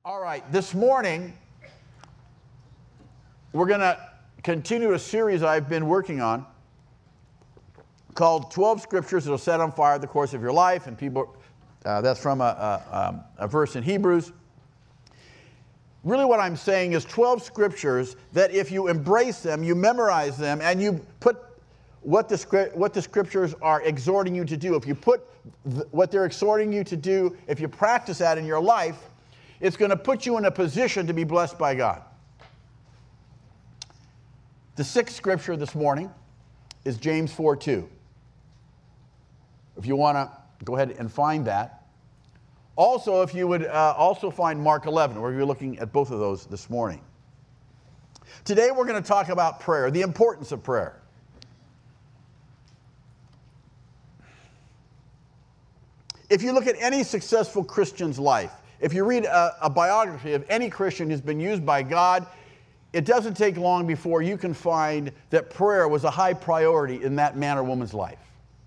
All right, this morning, we're going to continue a series I've been working on called 12 Scriptures That Will Set on Fire the Course of Your Life. And people, that's from a verse in Hebrews. Really what I'm saying is 12 Scriptures that if you embrace them, you memorize them, and you put what the Scriptures are exhorting you to do, if you put what they're exhorting you to do, if you practice that in your life, it's going to put you in a position to be blessed by God. The sixth scripture this morning is James 4:2. If you want to go ahead and find that. Also, if you would also find Mark 11, where you're looking at both of those this morning. Today we're going to talk about prayer, the importance of prayer. If you look at any successful Christian's life, if you read a biography of any Christian who's been used by God, it doesn't take long before you can find that prayer was a high priority in that man or woman's life.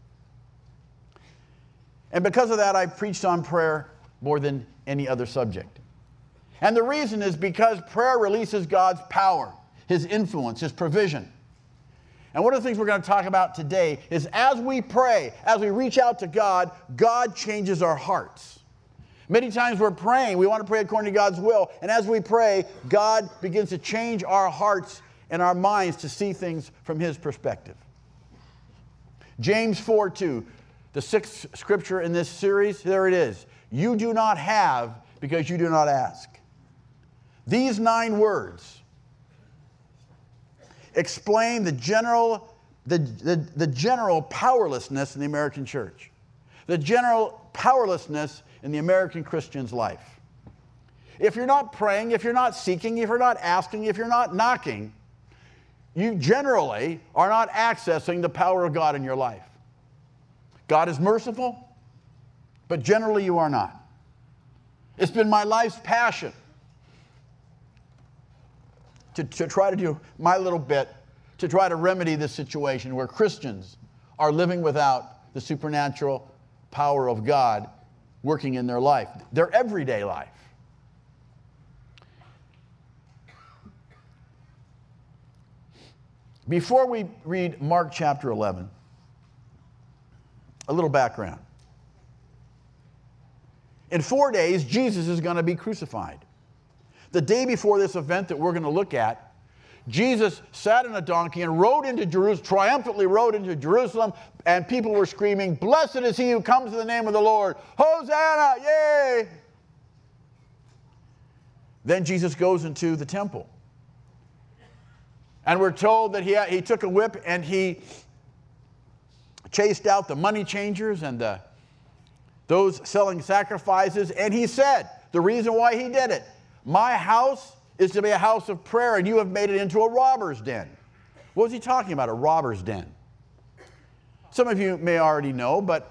And because of that, I've preached on prayer more than any other subject. And the reason is because prayer releases God's power, His influence, His provision. And one of the things we're going to talk about today is as we pray, as we reach out to God, God changes our hearts. Many times we're praying, we want to pray according to God's will, and as we pray, God begins to change our hearts and our minds to see things from His perspective. James 4:2, the sixth scripture in this series, there it is. You do not have because you do not ask. These 9 words explain the general powerlessness in the American church. The general powerlessness in the American Christian's life. If you're not praying, if you're not seeking, if you're not asking, if you're not knocking, you generally are not accessing the power of God in your life. God is merciful, but generally you are not. It's been my life's passion to try to do my little bit to try to remedy this situation where Christians are living without the supernatural power of God working in their life, their everyday life. Before we read Mark chapter 11, a little background. In 4 days, Jesus is going to be crucified. The day before this event that we're going to look at, Jesus sat on a donkey and rode into Jerusalem, triumphantly rode into Jerusalem, and people were screaming, "Blessed is he who comes in the name of the Lord. Hosanna, yay!" Then Jesus goes into the temple. And we're told that he took a whip and he chased out the money changers and those selling sacrifices. And he said, the reason why he did it, "My house is to be a house of prayer, and you have made it into a robber's den." What was he talking about, a robber's den? Some of you may already know, but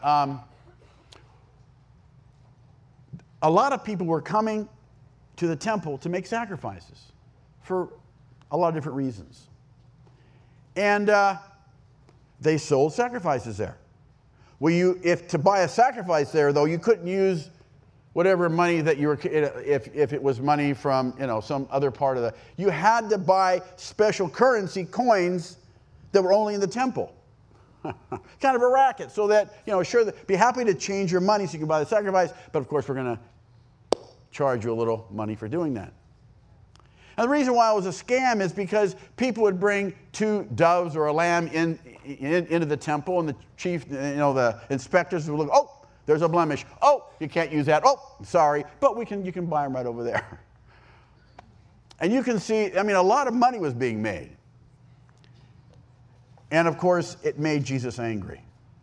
a lot of people were coming to the temple to make sacrifices for a lot of different reasons. And they sold sacrifices there. Well, if to buy a sacrifice there, though, you couldn't use whatever money that you were, if it was money from, some other part of the, you had to buy special currency coins that were only in the temple. Kind of a racket, so that, sure, be happy to change your money so you can buy the sacrifice, but of course we're going to charge you a little money for doing that. And the reason why it was a scam is because people would bring 2 doves or a lamb into the temple, and the chief, the inspectors would look, "Oh, there's a blemish. Oh, you can't use that. Oh, sorry, but you can buy them right over there." And you can see, a lot of money was being made. And of course, it made Jesus angry.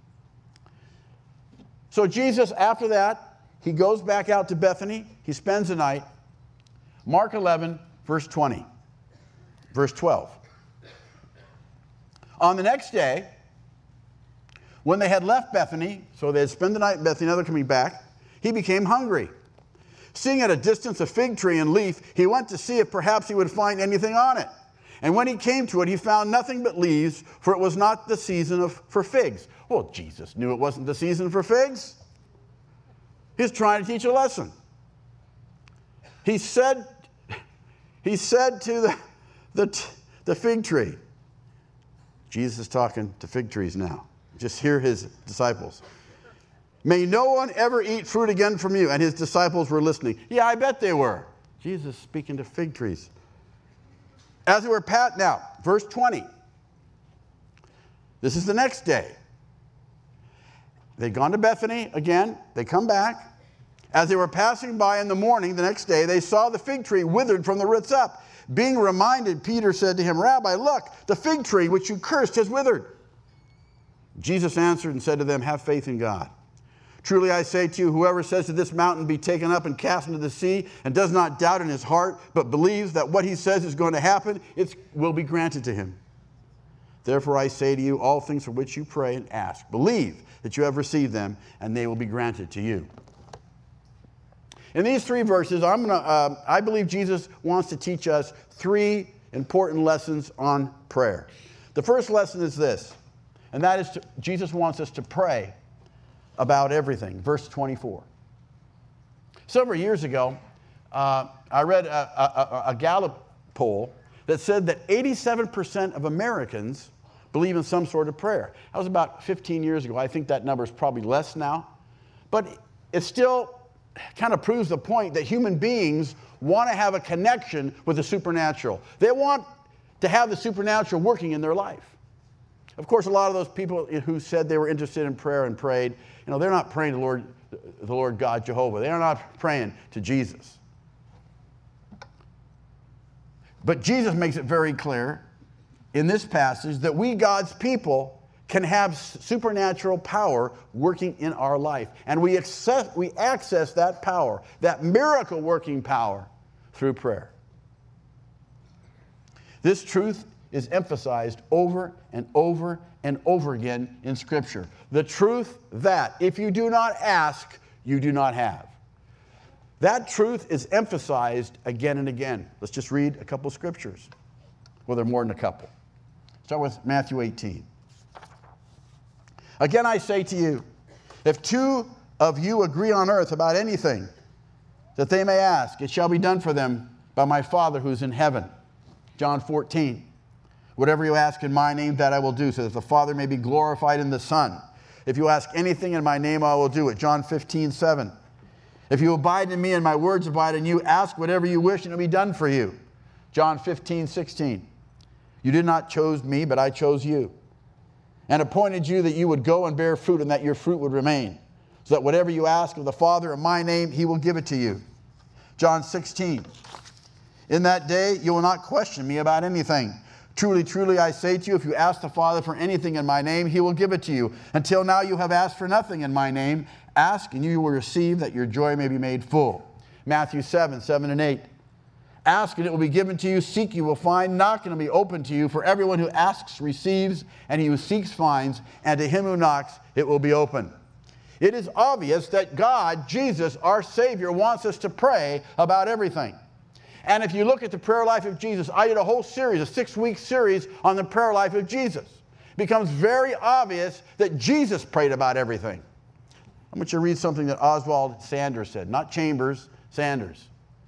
So Jesus, after that, he goes back out to Bethany. He spends the night. Mark 11, verse 20, verse 12. On the next day, when they had left Bethany, so they had spent the night in Bethany, now they're coming back, he became hungry. Seeing at a distance a fig tree and leaf, he went to see if perhaps he would find anything on it. And when he came to it, he found nothing but leaves, for it was not the season for figs. Well, Jesus knew it wasn't the season for figs. He's trying to teach a lesson. He said to the fig tree, Jesus is talking to fig trees now. Just hear his disciples. May no one ever eat fruit again from you. And his disciples were listening. Yeah, I bet they were. Jesus speaking to fig trees. As they were now, verse 20. This is the next day. They'd gone to Bethany again. They come back. As they were passing by in the morning the next day, they saw the fig tree withered from the roots up. Being reminded, Peter said to him, Rabbi, look, the fig tree which you cursed has withered. Jesus answered and said to them, have faith in God. Truly I say to you, whoever says to this mountain, be taken up and cast into the sea, and does not doubt in his heart, but believes that what he says is going to happen, it will be granted to him. Therefore I say to you, all things for which you pray and ask, believe that you have received them, and they will be granted to you. In these three verses, I believe Jesus wants to teach us three important lessons on prayer. The first lesson is this, and that is Jesus wants us to pray about everything. Verse 24. Several years ago, I read a Gallup poll that said that 87% of Americans believe in some sort of prayer. That was about 15 years ago. I think that number is probably less now. But it still kind of proves the point that human beings want to have a connection with the supernatural. They want to have the supernatural working in their life. Of course, a lot of those people who said they were interested in prayer and prayed, they're not praying to the Lord God Jehovah. They are not praying to Jesus. But Jesus makes it very clear in this passage that we, God's people, can have supernatural power working in our life. And we access that power, that miracle working power, through prayer. This truth is emphasized over and over and over again in Scripture. The truth that if you do not ask, you do not have. That truth is emphasized again and again. Let's just read a couple scriptures. Well, there are more than a couple. Start with Matthew 18. Again, I say to you, if two of you agree on earth about anything that they may ask, it shall be done for them by my Father who is in heaven. John 14. Whatever you ask in my name, that I will do, so that the Father may be glorified in the Son. If you ask anything in my name, I will do it. John 15:7. If you abide in me and my words abide in you, ask whatever you wish and it will be done for you. John 15:16. You did not choose me, but I chose you, and appointed you that you would go and bear fruit, and that your fruit would remain, so that whatever you ask of the Father in my name, he will give it to you. John 16. In that day you will not question me about anything. Truly, truly, I say to you, if you ask the Father for anything in my name, he will give it to you. Until now you have asked for nothing in my name. Ask, and you will receive, that your joy may be made full. Matthew 7:7 and 8. Ask, and it will be given to you. Seek, you will find. Knock, and it will be opened to you. For everyone who asks receives, and he who seeks finds, and to him who knocks it will be opened. It is obvious that God, Jesus, our Savior, wants us to pray about everything. And if you look at the prayer life of Jesus, I did a whole series, a 6-week series on the prayer life of Jesus. It becomes very obvious that Jesus prayed about everything. I want you to read something that Oswald Sanders said, not Chambers, Sanders.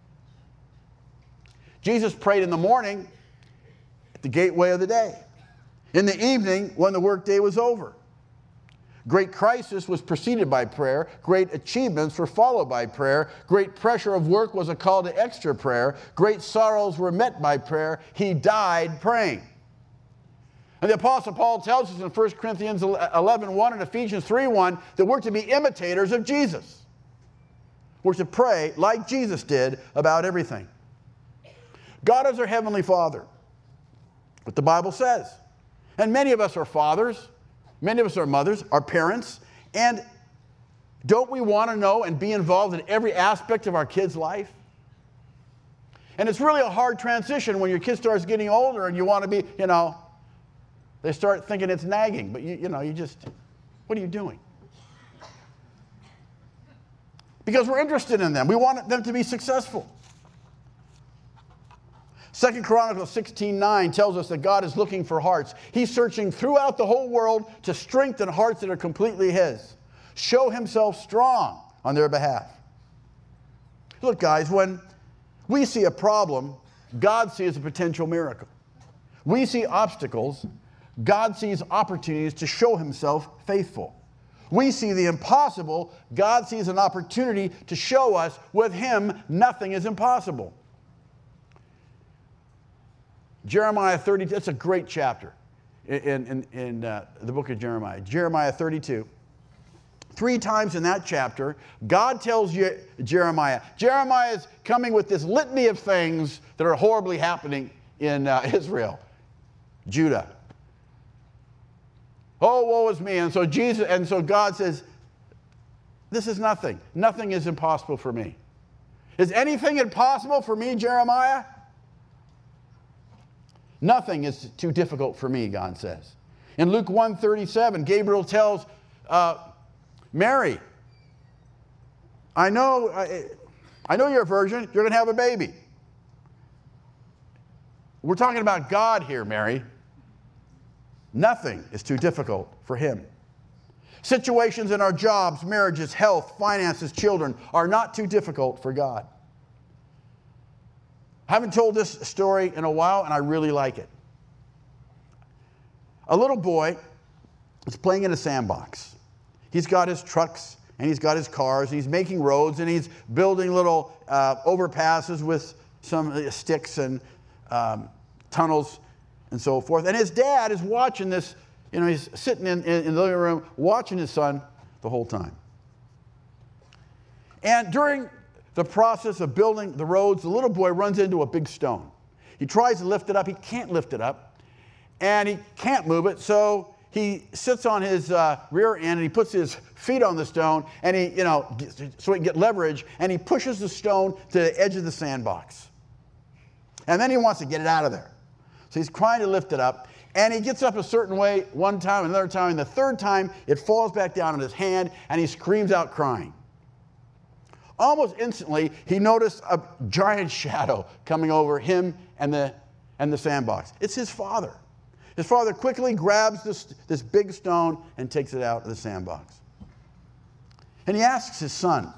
Jesus prayed in the morning at the gateway of the day. In the evening when the workday was over. Great crisis was preceded by prayer. Great achievements were followed by prayer. Great pressure of work was a call to extra prayer. Great sorrows were met by prayer. He died praying. And the Apostle Paul tells us in 1 Corinthians 11:1 and Ephesians 3:1 that we're to be imitators of Jesus. We're to pray like Jesus did about everything. God is our Heavenly Father, what the Bible says. And many of us are fathers. Many of us are mothers, are parents, and don't we want to know and be involved in every aspect of our kids' life? And it's really a hard transition when your kid starts getting older and you want to be, they start thinking it's nagging, but you just, what are you doing? Because we're interested in them. We want them to be successful. 2 Chronicles 16:9 tells us that God is looking for hearts. He's searching throughout the whole world to strengthen hearts that are completely his. Show himself strong on their behalf. Look, guys, when We see a problem, God sees a potential miracle. We see obstacles, God sees opportunities to show himself faithful. We see the impossible, God sees an opportunity to show us with him nothing is impossible. Jeremiah 32, that's a great chapter in the book of Jeremiah. Jeremiah 32. 3 times in that chapter, God tells Jeremiah is coming with this litany of things that are horribly happening in Israel, Judah. Oh, woe is me. And so God says, this is nothing. Nothing is impossible for me. Is anything impossible for me, Jeremiah? Nothing is too difficult for me, God says. In Luke 1:37, Gabriel tells Mary, I know you're a virgin. You're going to have a baby. We're talking about God here, Mary. Nothing is too difficult for him. Situations in our jobs, marriages, health, finances, children are not too difficult for God. I haven't told this story in a while, and I really like it. A little boy is playing in a sandbox. He's got his trucks, and he's got his cars, and he's making roads, and he's building little overpasses with some sticks and tunnels and so forth. And his dad is watching this, he's sitting in the living room watching his son the whole time. And during the process of building the roads, the little boy runs into a big stone. He tries to lift it up. He can't lift it up, and he can't move it, so he sits on his rear end, and he puts his feet on the stone, and so he can get leverage, and he pushes the stone to the edge of the sandbox. And then he wants to get it out of there. So he's trying to lift it up, and he gets up a certain way one time, another time, and the third time it falls back down on his hand, and he screams out crying. Almost instantly, he noticed a giant shadow coming over him and the sandbox. It's his father. His father quickly grabs this big stone and takes it out of the sandbox. And he asks his son,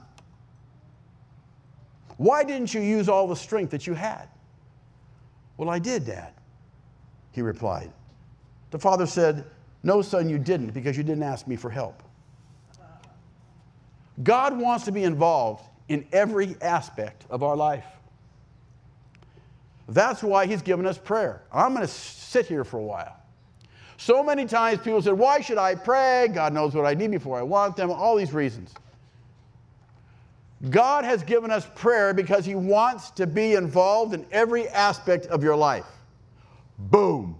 why didn't you use all the strength that you had? Well, I did, Dad, he replied. The father said, no, son, you didn't, because you didn't ask me for help. God wants to be involved in every aspect of our life. That's why he's given us prayer. I'm going to sit here for a while. So many times people say, why should I pray? God knows what I need before I want them. All these reasons. God has given us prayer because he wants to be involved in every aspect of your life. Boom.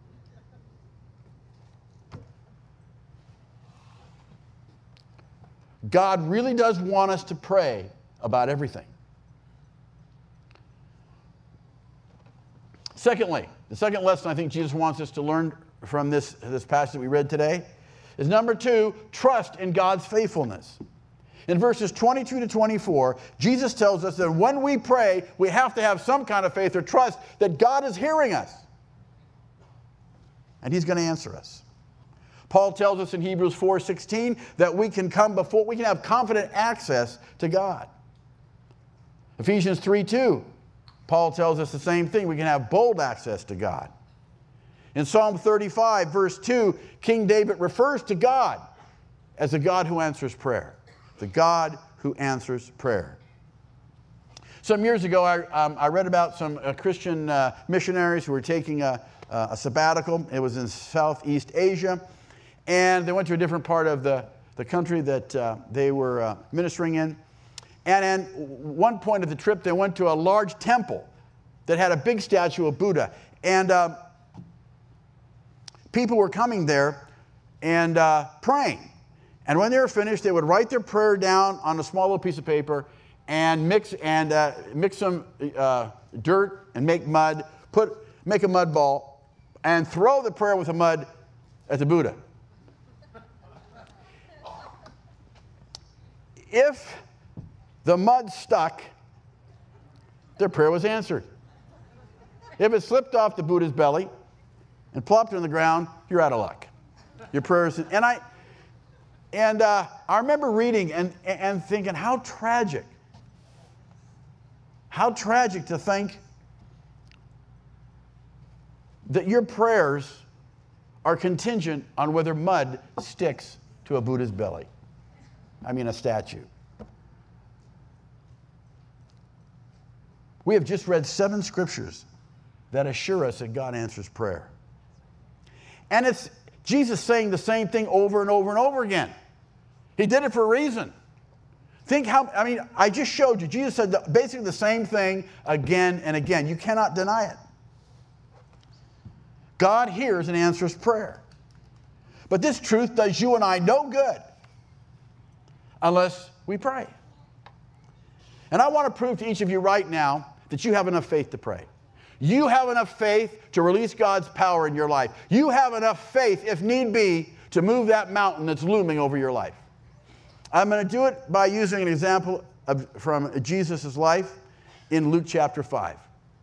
God really does want us to pray about everything. Secondly, the second lesson I think Jesus wants us to learn from this passage that we read today is number 2, trust in God's faithfulness. In verses 22 to 24, Jesus tells us that when we pray, we have to have some kind of faith or trust that God is hearing us. And he's going to answer us. Paul tells us in Hebrews 4:16 that we can have confident access to God. Ephesians 3:2, Paul tells us the same thing. We can have bold access to God. In Psalm 35, verse 2, King David refers to God as the God who answers prayer. The God who answers prayer. Some years ago, I read about some Christian missionaries who were taking a sabbatical. It was in Southeast Asia. And they went to a different part of the country that they were ministering in. And at one point of the trip, they went to a large temple that had a big statue of Buddha. And people were coming there and praying. And when they were finished, they would write their prayer down on a small little piece of paper and mix some dirt and make mud, make a mud ball, and throw the prayer with the mud at the Buddha. If the mud stuck, their prayer was answered. If it slipped off the Buddha's belly and plopped on the ground, you're out of luck. Your prayers. And I remember reading and thinking how tragic How tragic to think that your prayers are contingent on whether mud sticks to a Buddha's belly. I mean, a statue. We have just read 7 scriptures that assure us that God answers prayer. And it's Jesus saying the same thing over and over and over again. He did it for a reason. Think how, I just showed you. Jesus said basically the same thing again and again. You cannot deny it. God hears and answers prayer. But this truth does you and I no good unless we pray. And I want to prove to each of you right now that you have enough faith to pray. You have enough faith to release God's power in your life. You have enough faith, if need be, to move that mountain that's looming over your life. I'm going to do it by using an example from Jesus' life in Luke chapter 5.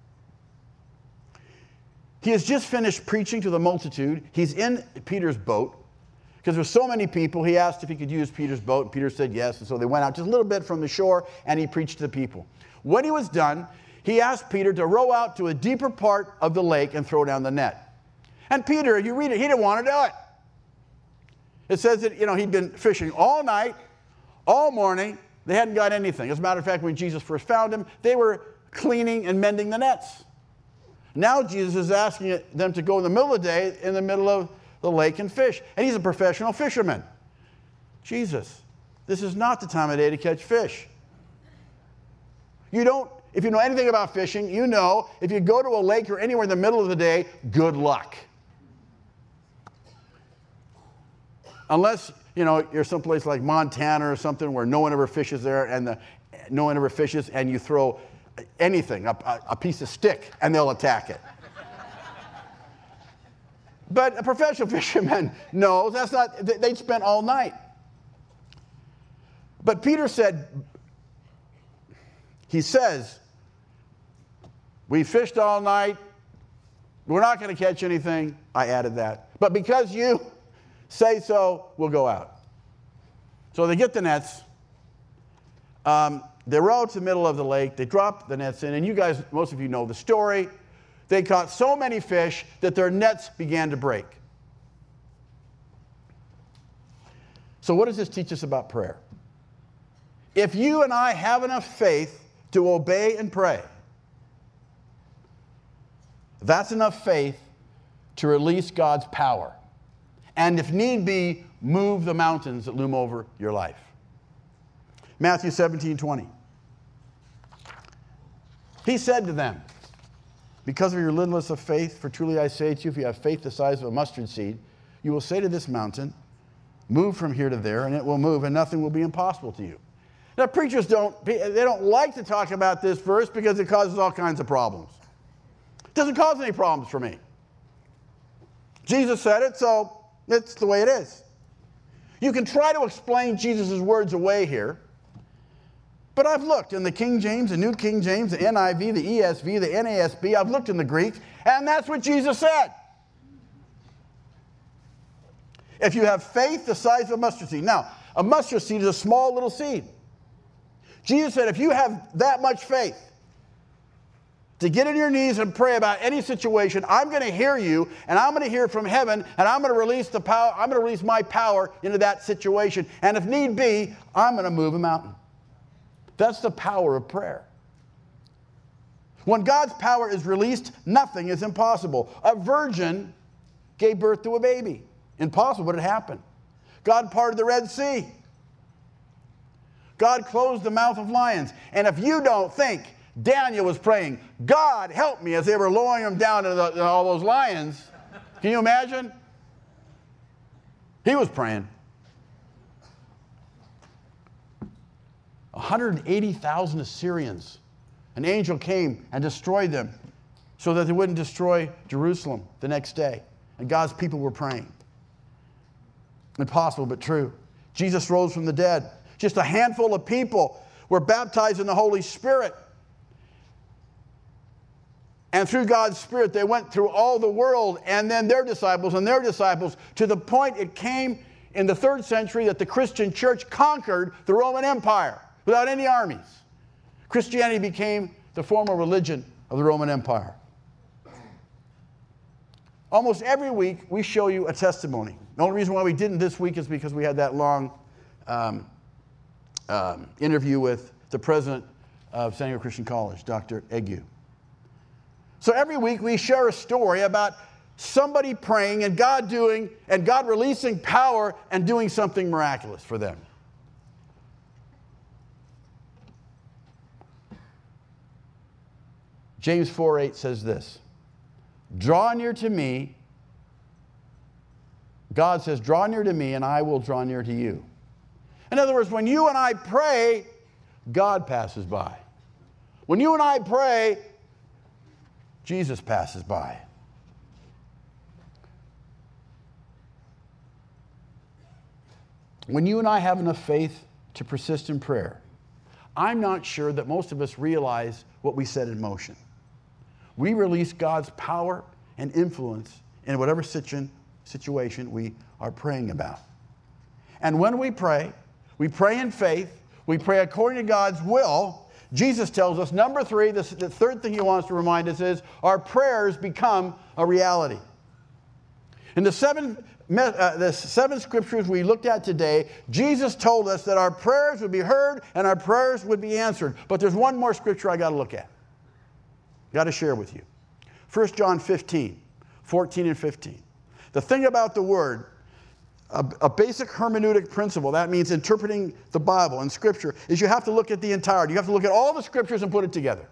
He has just finished preaching to the multitude. He's in Peter's boat. Because there's so many people, he asked if he could use Peter's boat, and Peter said yes. And so they went out just a little bit from the shore, and he preached to the people. When he was done, he asked Peter to row out to a deeper part of the lake and throw down the net. And Peter, you read it, he didn't want to do it. It says that, he'd been fishing all night, all morning. They hadn't got anything. As a matter of fact, when Jesus first found him, they were cleaning and mending the nets. Now Jesus is asking them to go in the middle of the day, in the middle of the lake and fish. And he's a professional fisherman. Jesus, this is not the time of day to catch fish. If you know anything about fishing, you know if you go to a lake or anywhere in the middle of the day, good luck. Unless, you're someplace like Montana or something where no one ever fishes there and no one ever fishes and you throw anything, a piece of stick, and they'll attack it. But a professional fisherman knows that's not, they'd spent all night. But Peter says, we fished all night, we're not going to catch anything. I added that. But because you say so, we'll go out. So they get the nets. They row to the middle of the lake. They drop the nets in. And you guys, most of you know the story. They caught so many fish that their nets began to break. So what does this teach us about prayer? If you and I have enough faith to obey and pray, that's enough faith to release God's power. And if need be, move the mountains that loom over your life. Matthew 17:20. He said to them, because of your littleness of faith, for truly I say to you, if you have faith the size of a mustard seed, you will say to this mountain, move from here to there, and it will move, and nothing will be impossible to you. Now, preachers don't like to talk about this verse because it causes all kinds of problems. It doesn't cause any problems for me. Jesus said it, so it's the way it is. You can try to explain Jesus' words away here, but I've looked in the King James, the New King James, the NIV, the ESV, the NASB. I've looked in the Greek, and that's what Jesus said. If you have faith the size of a mustard seed. Now, a mustard seed is a small little seed. Jesus said, if you have that much faith to get on your knees and pray about any situation, I'm going to hear you, and I'm going to hear from heaven, and I'm going to release the power. I'm going to release my power into that situation. And if need be, I'm going to move a mountain. That's the power of prayer. When God's power is released, nothing is impossible. A virgin gave birth to a baby. Impossible, but it happened. God parted the Red Sea. God closed the mouth of lions. And if you don't think Daniel was praying, God help me, as they were lowering him down to all those lions, can you imagine? He was praying. 180,000 Assyrians. An angel came and destroyed them so that they wouldn't destroy Jerusalem the next day. And God's people were praying. Impossible, but true. Jesus rose from the dead. Just a handful of people were baptized in the Holy Spirit. And through God's Spirit, they went through all the world, and then their disciples, to the point it came in the 3rd century that the Christian church conquered the Roman Empire without any armies. Christianity became the formal religion of the Roman Empire. Almost every week, we show you a testimony. The only reason why we didn't this week is because we had that long interview with the president of San Diego Christian College, Dr. Egu. So every week, we share a story about somebody praying and God releasing power and doing something miraculous for them. James 4:8 says this, draw near to me. God says, draw near to me and I will draw near to you. In other words, when you and I pray, God passes by. When you and I pray, Jesus passes by. When you and I have enough faith to persist in prayer, I'm not sure that most of us realize what we set in motion. We release God's power and influence in whatever situation we are praying about. And when we pray in faith, we pray according to God's will. Jesus tells us, number 3, the third thing he wants to remind us is our prayers become a reality. In the seven scriptures we looked at today, Jesus told us that our prayers would be heard and our prayers would be answered. But there's one more scripture I got to look at. Got to share with you. 1 John 15, 14 and 15. The thing about the word, a basic hermeneutic principle, that means interpreting the Bible and Scripture, is you have to look at the entirety. You have to look at all the Scriptures and put it together.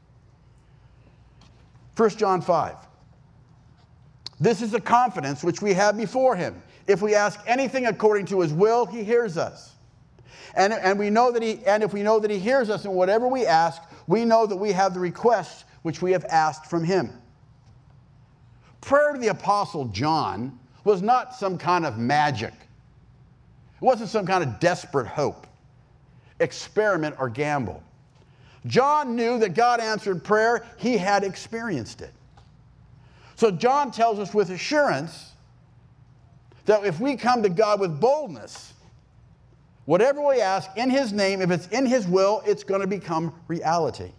1 John 5. This is the confidence which we have before him. If we ask anything according to his will, he hears us. And if we know that he hears us in whatever we ask, we know that we have the requests which we have asked from him. Prayer to the Apostle John was not some kind of magic. It wasn't some kind of desperate hope, experiment, or gamble. John knew that God answered prayer. He had experienced it. So John tells us with assurance that if we come to God with boldness, whatever we ask in his name, if it's in his will, it's going to become reality.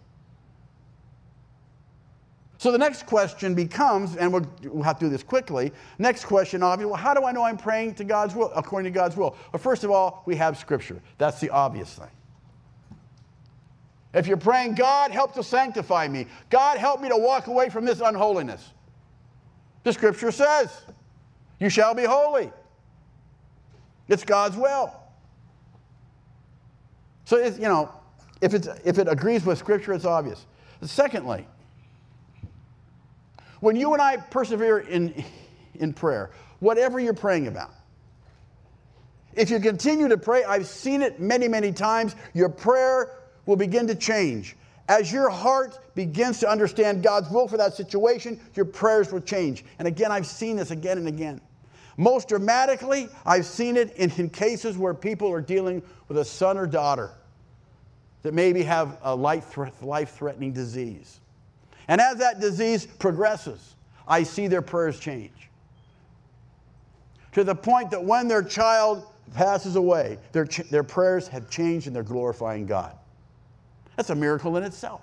So the next question becomes, and we'll have to do this quickly, next question, obviously, well, how do I know I'm praying to God's will, according to God's will? Well, first of all, we have Scripture. That's the obvious thing. If you're praying, God, help to sanctify me. God, help me to walk away from this unholiness. The Scripture says, you shall be holy. It's God's will. So, if it agrees with Scripture, it's obvious. Secondly, when you and I persevere in prayer, whatever you're praying about, if you continue to pray, I've seen it many, many times, your prayer will begin to change. As your heart begins to understand God's will for that situation, your prayers will change. And again, I've seen this again and again. Most dramatically, I've seen it in cases where people are dealing with a son or daughter that maybe have a life-threatening disease. And as that disease progresses, I see their prayers change. To the point that when their child passes away, their prayers have changed and they're glorifying God. That's a miracle in itself.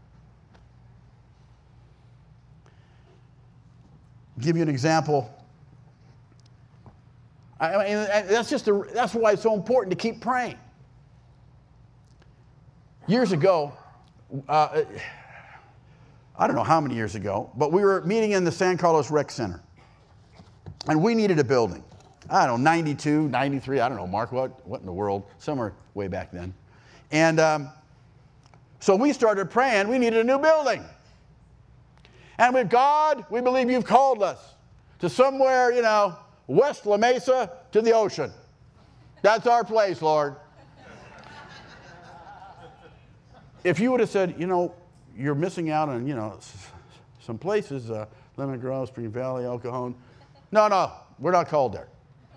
I'll give you an example. That's why it's so important to keep praying. Years ago, I don't know how many years ago, but we were meeting in the San Carlos Rec Center. And we needed a building. I don't know, 92, 93, I don't know, Mark, what in the world? Somewhere way back then. And so we started praying, we needed a new building. And with God, we believe you've called us to somewhere, west La Mesa to the ocean. That's our place, Lord. If you would have said, you're missing out on, some places, Lemon Grove, Spring Valley, El Cajon. No, we're not called there.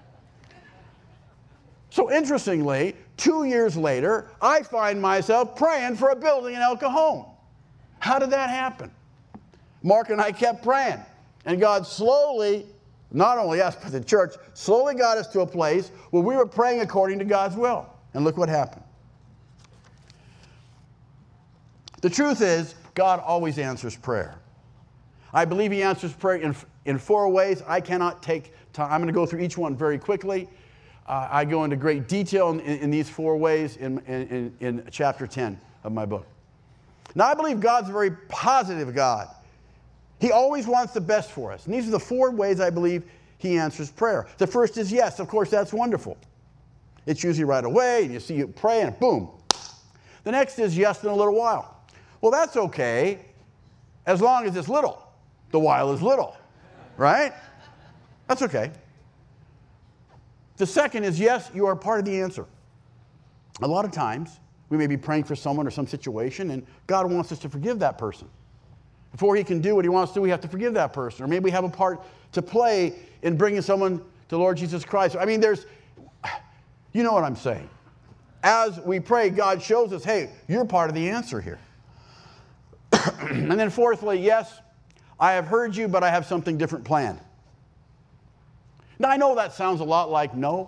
So interestingly, 2 years later, I find myself praying for a building in El Cajon. How did that happen? Mark and I kept praying. And God slowly, not only us, but the church, slowly got us to a place where we were praying according to God's will. And look what happened. The truth is, God always answers prayer. I believe he answers prayer in 4 ways. I cannot take time. I'm going to go through each one very quickly. I go into great detail in these 4 ways in chapter 10 of my book. Now, I believe God's a very positive God. He always wants the best for us. And these are the 4 ways I believe he answers prayer. The first is yes. Of course, that's wonderful. It's usually right away, and you see you pray, and boom. The next is yes in a little while. Well, that's okay, as long as it's little. The while is little, right? That's okay. The second is yes, you are part of the answer. A lot of times, we may be praying for someone or some situation, and God wants us to forgive that person. Before he can do what he wants to do, we have to forgive that person. Or maybe we have a part to play in bringing someone to Lord Jesus Christ. I mean, you know what I'm saying. As we pray, God shows us, hey, you're part of the answer here. And then fourthly, yes, I have heard you, but I have something different planned. Now, I know that sounds a lot like no.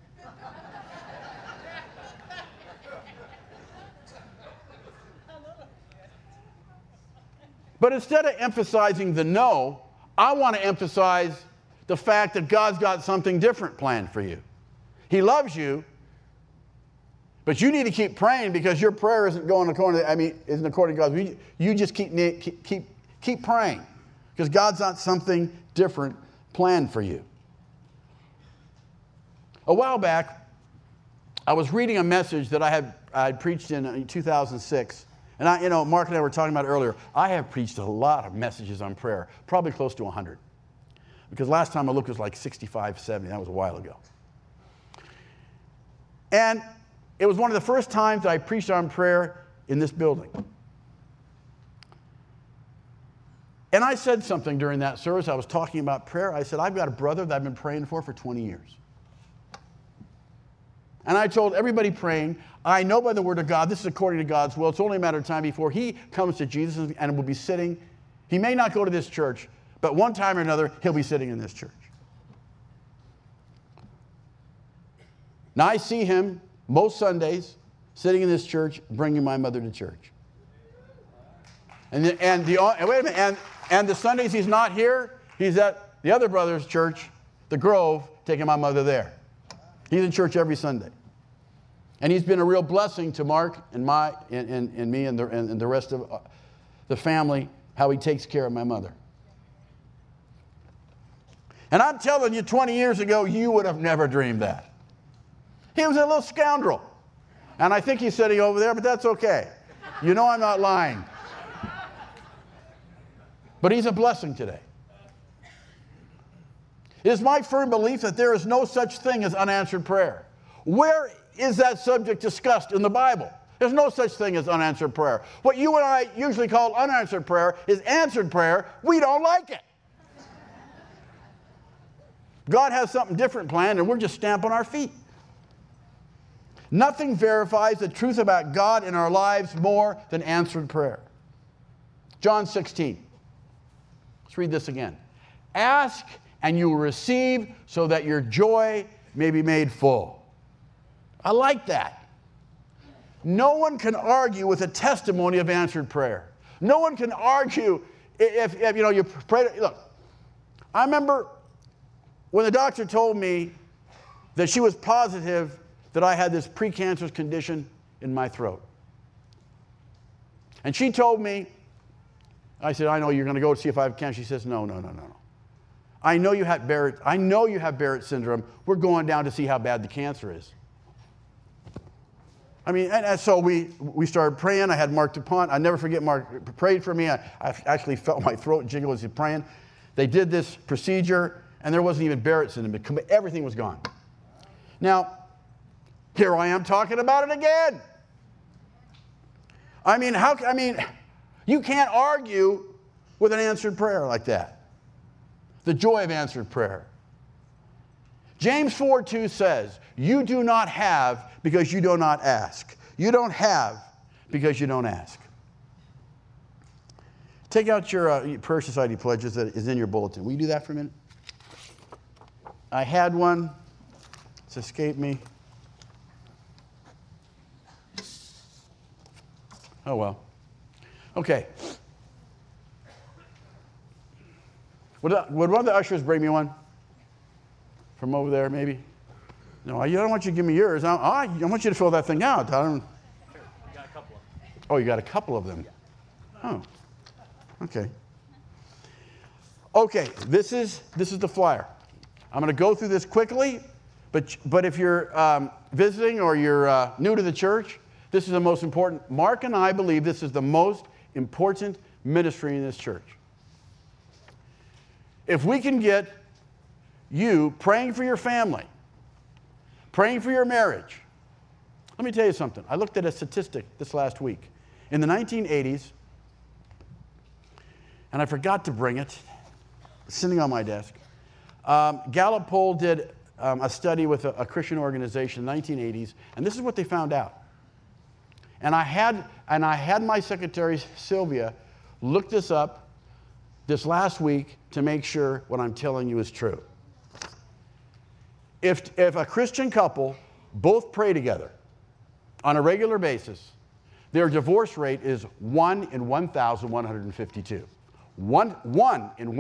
But instead of emphasizing the no, I want to emphasize the fact that God's got something different planned for you. He loves you, but you need to keep praying because your prayer isn't going according to, isn't according to God's. You just keep praying because God's got something different planned for you. A while back, I was reading a message that I had preached in 2006. And Mark and I were talking about it earlier. I have preached a lot of messages on prayer, probably close to 100. Because last time I looked, it was like 65, 70. That was a while ago. And it was one of the first times that I preached on prayer in this building. And I said something during that service. I was talking about prayer. I said, I've got a brother that I've been praying for 20 years. And I told everybody praying, I know by the word of God, this is according to God's will. It's only a matter of time before he comes to Jesus and will be sitting. He may not go to this church, but one time or another, he'll be sitting in this church. Now, I see him most Sundays sitting in this church, bringing my mother to church. And wait a minute, and the Sundays he's not here, he's at the other brother's church, the Grove, taking my mother there. He's in church every Sunday. And he's been a real blessing to Mark and me and the rest of the family, how he takes care of my mother. And I'm telling you, 20 years ago, you would have never dreamed that. He was a little scoundrel. And I think he's sitting over there, but that's okay. You know I'm not lying. But he's a blessing today. It is my firm belief that there is no such thing as unanswered prayer. Where is that subject discussed in the Bible? There's no such thing as unanswered prayer. What you and I usually call unanswered prayer is answered prayer. We don't like it. God has something different planned, and we're just stamping our feet. Nothing verifies the truth about God in our lives more than answered prayer. John 16. Let's read this again. Ask and you will receive so that your joy may be made full. I like that. No one can argue with a testimony of answered prayer. No one can argue if you pray. Look, I remember when the doctor told me that she was positive that I had this precancerous condition in my throat. And she told me, I said, I know you're going to go see if I have cancer. She says, no. I know you have Barrett syndrome. We're going down to see how bad the cancer is. And so we started praying. I had Mark DuPont. I never forget Mark prayed for me. I actually felt my throat jiggle as he was praying. They did this procedure, and there wasn't even Barrett syndrome. Everything was gone. Now, here I am talking about it again. You can't argue with an answered prayer like that. The joy of answered prayer. James 4:2 says, you do not have because you do not ask. You don't have because you don't ask. Take out your Prayer Society pledges that is in your bulletin. Will you do that for a minute? I had one. It's escaped me. Oh, well. Okay. Would one of the ushers bring me one? From over there, maybe? No, I don't want you to give me yours. I want you to fill that thing out. I don't. Sure. You got a couple of them. Oh, you got a couple of them? Yeah. Oh, okay. Okay, this is the flyer. I'm going to go through this quickly, but if you're visiting or you're new to the church, this is the most important. Mark and I believe this is the most important ministry in this church. If we can get you praying for your family, praying for your marriage. Let me tell you something. I looked at a statistic this last week. In the 1980s, and I forgot to bring it, it's sitting on my desk. Gallup poll did a study with a Christian organization in the 1980s, and this is what they found out. And I had my secretary, Sylvia, look this up this last week to make sure what I'm telling you is true. If a Christian couple both pray together on a regular basis, their divorce rate is 1 in 1,152. 1 in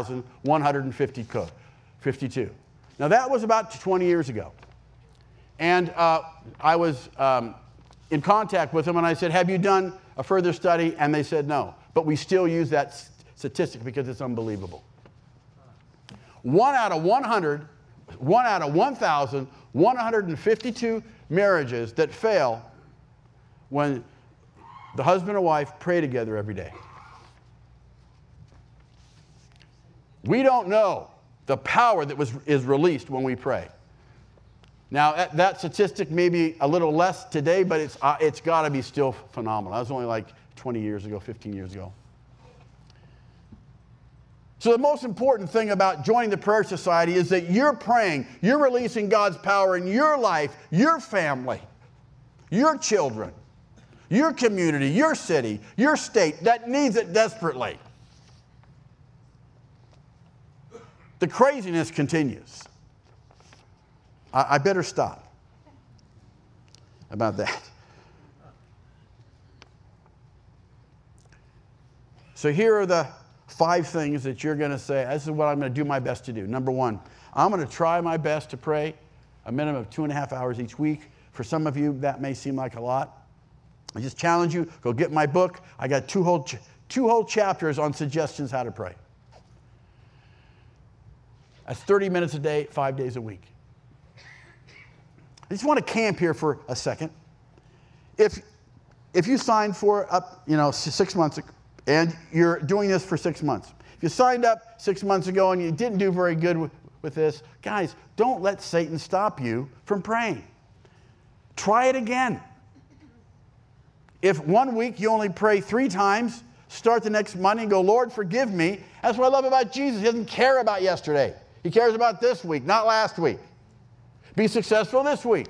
1,152. Now that was about 20 years ago. And I was in contact with them and I said, have you done a further study? And they said no. But we still use that statistic because it's unbelievable. 1 out of 1,152 marriages that fail when the husband and wife pray together every day. We don't know the power that is released when we pray. Now, that statistic may be a little less today, but it's got to be still phenomenal. That was only like 20 years ago, 15 years ago. So the most important thing about joining the prayer society is that you're praying, you're releasing God's power in your life, your family, your children, your community, your city, your state that needs it desperately. The craziness continues. I better stop about that. So here are the 5 things that you're going to say, this is what I'm going to do my best to do. Number 1, I'm going to try my best to pray a minimum of 2.5 hours each week. For some of you, that may seem like a lot. I just challenge you, go get my book. I got two whole chapters on suggestions how to pray. That's 30 minutes a day, 5 days a week. I just want to camp here for a second. If you signed for 6 months ago, and you're doing this for 6 months. If you signed up 6 months ago and you didn't do very good with this, guys, don't let Satan stop you from praying. Try it again. If 1 week you only pray 3 times, start the next Monday and go, Lord, forgive me. That's what I love about Jesus. He doesn't care about yesterday. He cares about this week, not last week. Be successful this week.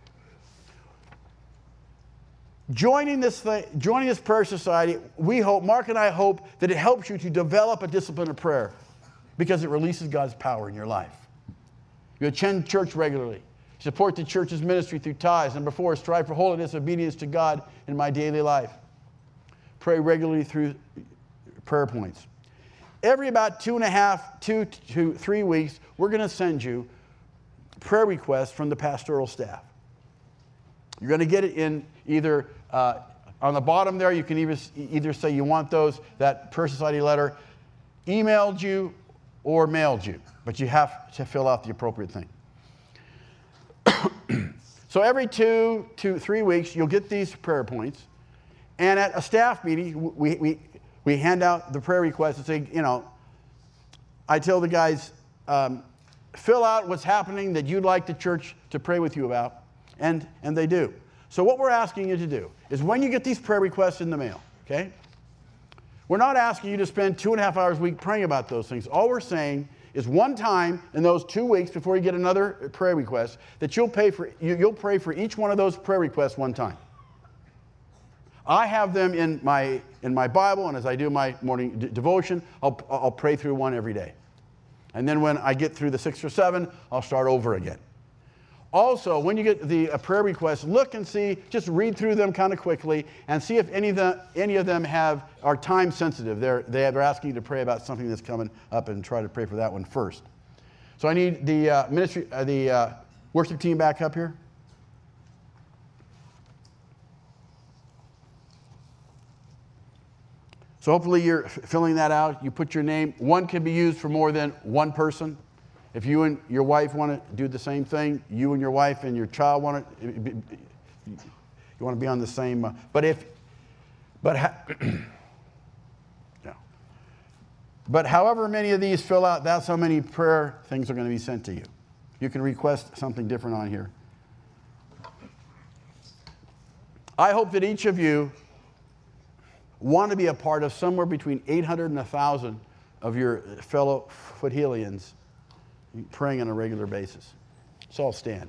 Joining this prayer society, Mark and I hope that it helps you to develop a discipline of prayer because it releases God's power in your life. You attend church regularly. Support the church's ministry through tithes. Number 4, strive for holiness, obedience to God in my daily life. Pray regularly through prayer points. Every about 2 to 3 weeks, we're going to send you prayer requests from the pastoral staff. You're going to get it in either on the bottom there. You can either say you want that prayer society letter emailed you or mailed you, but you have to fill out the appropriate thing. So every 2 to 3 weeks, you'll get these prayer points, and at a staff meeting, we hand out the prayer requests and say, I tell the guys, fill out what's happening that you'd like the church to pray with you about, and they do. So what we're asking you to do is when you get these prayer requests in the mail, okay, we're not asking you to spend 2.5 hours a week praying about those things. All we're saying is one time in those 2 weeks before you get another prayer request that you'll pray for each one of those prayer requests one time. I have them in my Bible, and as I do my morning devotion, I'll pray through one every day. And then when I get through the 6 or 7, I'll start over again. Also, when you get the prayer requests, look and see, just read through them kind of quickly and see if any of them are time sensitive. They're asking you to pray about something that's coming up, and try to pray for that one first. So I need the worship team back up here. So hopefully you're filling that out. You put your name. One can be used for more than one person. If you and your wife want to do the same thing, you and your wife and your child want to, you want to be on the same. But however many of these fill out, that's how many prayer things are going to be sent to you. You can request something different on here. I hope that each of you want to be a part of somewhere between 800 and 1,000 of your fellow Foothillians praying on a regular basis. So I'll stand.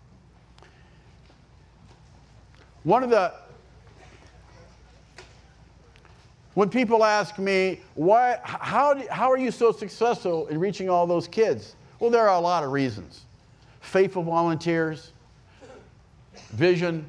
When people ask me, how are you so successful in reaching all those kids? Well, there are a lot of reasons. Faithful volunteers, vision.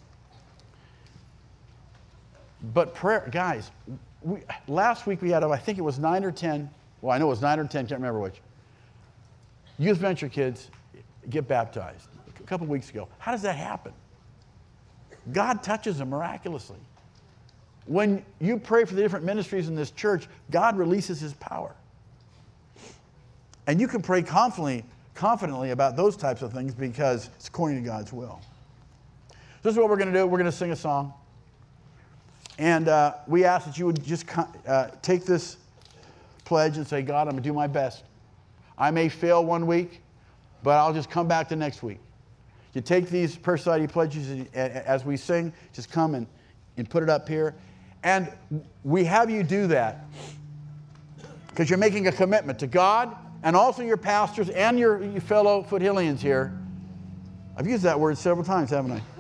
But prayer, guys, last week we had, I think it was 9 or 10, well, I know it was 9 or 10, can't remember which, Youth Venture kids get baptized a couple weeks ago. How does that happen? God touches them miraculously. When you pray for the different ministries in this church, God releases His power. And you can pray confidently about those types of things because it's according to God's will. This is what we're going to do. We're going to sing a song. And we ask that you would just take this pledge and say, God, I'm going to do my best. I may fail one week, but I'll just come back the next week. You take these Prayer Society pledges as we sing, just come and put it up here. And we have you do that because you're making a commitment to God and also your pastors and your fellow Foothillians here. I've used that word several times, haven't I?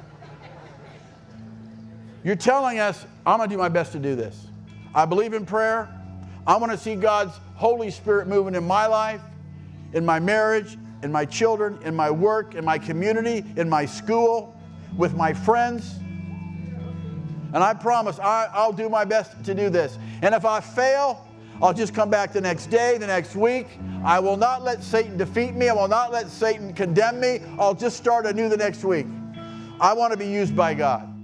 You're telling us, I'm going to do my best to do this. I believe in prayer. I want to see God's Holy Spirit moving in my life, in my marriage, in my children, in my work, in my community, in my school, with my friends. And I promise I'll do my best to do this. And if I fail, I'll just come back the next day, the next week. I will not let Satan defeat me. I will not let Satan condemn me. I'll just start anew the next week. I want to be used by God.